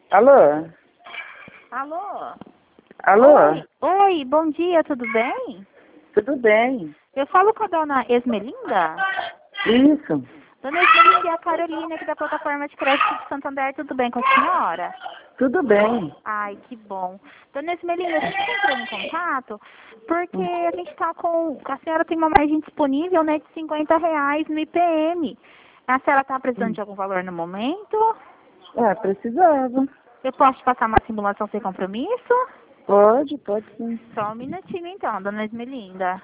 Alô? Alô? Alô? Oi, bom dia, tudo bem? Tudo bem? Eu falo com a dona Esmelinda? Isso. Dona Esmelinda é a Carolina aqui da plataforma de crédito de Santander, tudo bem com a senhora? Tudo bem. Ai, que bom. Dona Esmelinda, a gente está entrando em contato porque a gente está com... A senhora tem uma margem disponível, né, de R$ 50 no IPM. A senhora está precisando de algum valor no momento? Precisava. Eu posso te passar uma simulação sem compromisso? Pode sim. Só um minutinho então, dona Esmelinda.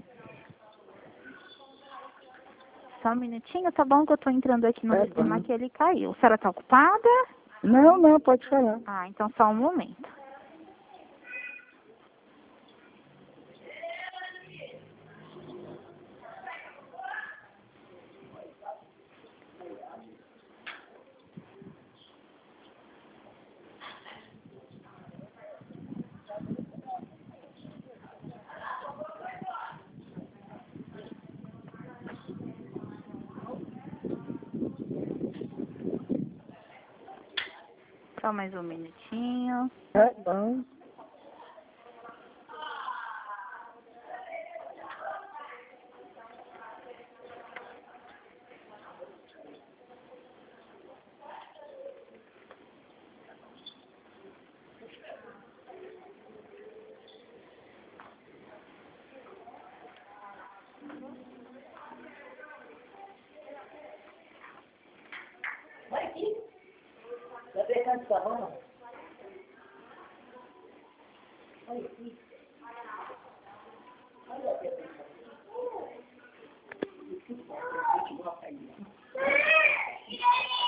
Só um minutinho, tá bom que eu tô entrando aqui no Tá sistema bom. que ele caiu. A senhora tá ocupada? Não, pode falar. Ah, então só um momento. Só mais um minutinho. Tá bom. Vai aqui. Vai pegar essa sabão? Olha aqui. Olha aqui.